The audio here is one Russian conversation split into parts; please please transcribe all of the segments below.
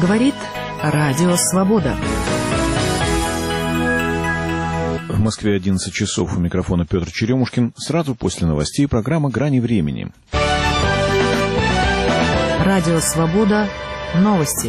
Говорит Радио Свобода. В Москве 11 часов. У микрофона Петр Черемушкин. Сразу после новостей программа «Грани времени». Радио Свобода. Новости.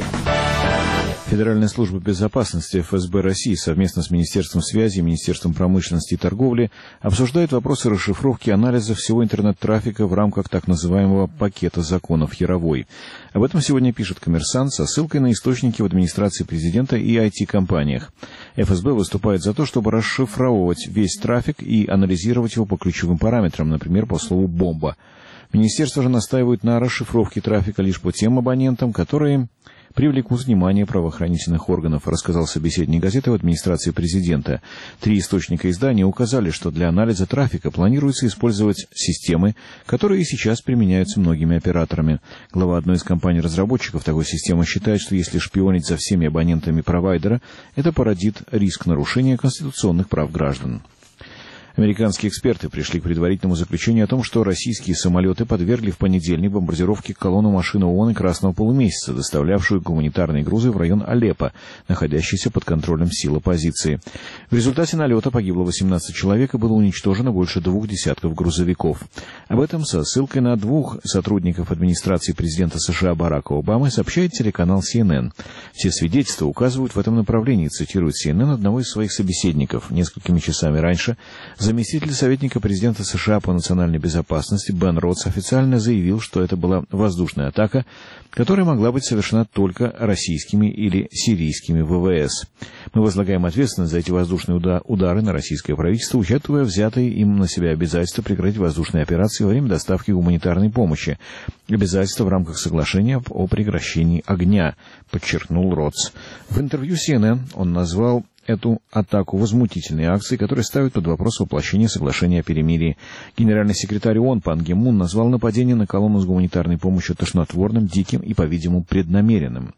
Федеральная служба безопасности ФСБ России совместно с Министерством связи и Министерством промышленности и торговли обсуждает вопросы расшифровки и анализа всего интернет-трафика в рамках так называемого пакета законов Яровой. Об этом сегодня пишет «Коммерсант» со ссылкой на источники в администрации президента и IT-компаниях. ФСБ выступает за то, чтобы расшифровывать весь трафик и анализировать его по ключевым параметрам, например, по слову «бомба». Министерство же настаивает на расшифровке трафика лишь по тем абонентам, которые привлекут внимание правоохранительных органов, рассказал собеседник газеты в администрации президента. 3 источника издания указали, что для анализа трафика планируется использовать системы, которые и сейчас применяются многими операторами. Глава одной из компаний-разработчиков такой системы считает, что если шпионить за всеми абонентами провайдера, это породит риск нарушения конституционных прав граждан. Американские эксперты пришли к предварительному заключению о том, что российские самолеты подвергли в понедельник бомбардировке колонну машин ООН и Красного полумесяца, доставлявшую гуманитарные грузы в район Алеппо, находящийся под контролем сил оппозиции. В результате налета погибло 18 человек и было уничтожено больше 2 десятков грузовиков. Об этом со ссылкой на 2 сотрудников администрации президента США Барака Обамы сообщает телеканал CNN. Все свидетельства указывают в этом направлении, цитирует CNN одного из своих собеседников. Несколькими часами раньше заместитель советника президента США по национальной безопасности Бен Ротс официально заявил, что это была воздушная атака, которая могла быть совершена только российскими или сирийскими ВВС. Мы возлагаем ответственность за эти воздушные удары на российское правительство, учитывая взятые им на себя обязательства прекратить воздушные операции во время доставки гуманитарной помощи. Обязательства в рамках соглашения о прекращении огня, подчеркнул Ротс. В интервью CNN он назвал эту атаку возмутительной акцией, которая ставит под вопрос воплощение соглашения о перемирии. Генеральный секретарь ООН Пан Ги Мун назвал нападение на колонну с гуманитарной помощью тошнотворным, диким и, по-видимому, преднамеренным.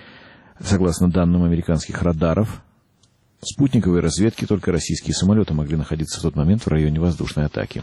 Согласно данным американских радаров спутниковой разведки, только российские самолеты могли находиться в тот момент в районе воздушной атаки.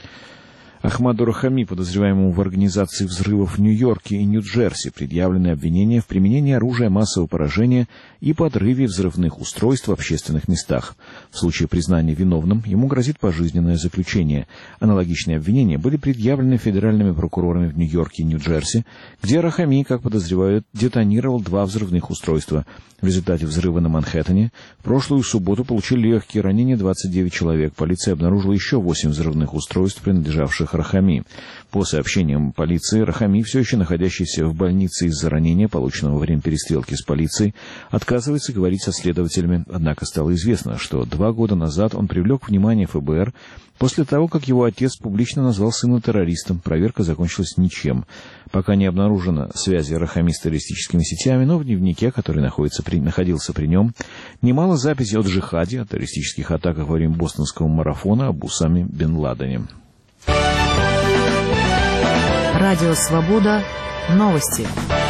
Ахмаду Рахами, подозреваемому в организации взрывов в Нью-Йорке и Нью-Джерси, предъявлены обвинения в применении оружия массового поражения и подрыве взрывных устройств в общественных местах. В случае признания виновным ему грозит пожизненное заключение. Аналогичные обвинения были предъявлены федеральными прокурорами в Нью-Йорке и Нью-Джерси, где Рахами, как подозревают, детонировал 2 взрывных устройства. В результате взрыва на Манхэттене в прошлую субботу получили легкие ранения 29 человек. Полиция обнаружила еще 8 взрывных устройств, принадлежавших Рахами. По сообщениям полиции, Рахами, все еще находящийся в больнице из-за ранения, полученного во время перестрелки с полицией, отказывается говорить со следователями. Однако стало известно, что 2 года назад он привлек внимание ФБР после того, как его отец публично назвал сына террористом. Проверка закончилась ничем. Пока не обнаружено связи Рахами с террористическими сетями, но в дневнике, который находился при нем, немало записей о джихаде, о террористических атаках во время бостонского марафона, об Усаме бен Ладене. Радио Свобода. Новости.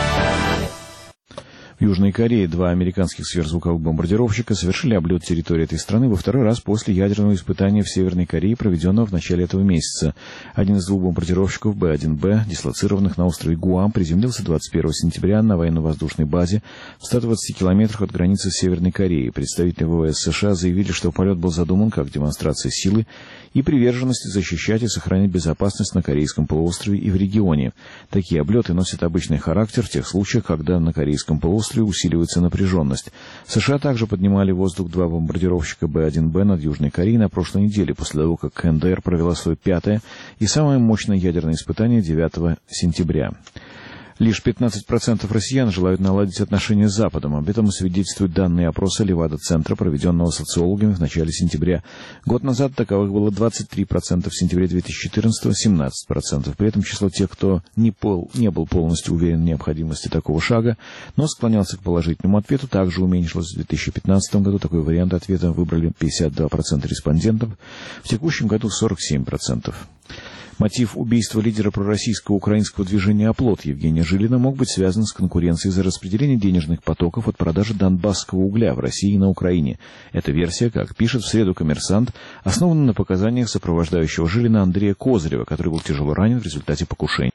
В Южной Корее 2 американских сверхзвуковых бомбардировщика совершили облет территории этой страны во 2-й раз после ядерного испытания в Северной Корее, проведенного в начале этого месяца. Один из 2 бомбардировщиков Б-1Б, дислоцированных на острове Гуам, приземлился 21 сентября на военно-воздушной базе в 120 километрах от границы с Северной Кореей. Представители ВВС США заявили, что полет был задуман как демонстрация силы и приверженности защищать и сохранять безопасность на Корейском полуострове и в регионе. Такие облеты носят обычный характер в тех случаях, когда на Корейском полуострове усиливается напряженность. США также поднимали в воздух 2 бомбардировщика Б-1Б над Южной Кореей на прошлой неделе, после того, как КНДР провела свое 5-е и самое мощное ядерное испытание 9 сентября. Лишь 15% россиян желают наладить отношения с Западом. Об этом свидетельствуют данные опроса Левада-центра, проведенного социологами в начале сентября. Год назад таковых было 23%, в сентябре 2014 – 17%. При этом число тех, кто не был полностью уверен в необходимости такого шага, но склонялся к положительному ответу, также уменьшилось. В 2015 году такой вариант ответа выбрали 52% респондентов, в текущем году 47%. Мотив убийства лидера пророссийского украинского движения «Оплот» Евгения Жилина мог быть связан с конкуренцией за распределение денежных потоков от продажи донбасского угля в России и на Украине. Эта версия, как пишет в среду «Коммерсант», основана на показаниях сопровождающего Жилина Андрея Козырева, который был тяжело ранен в результате покушения.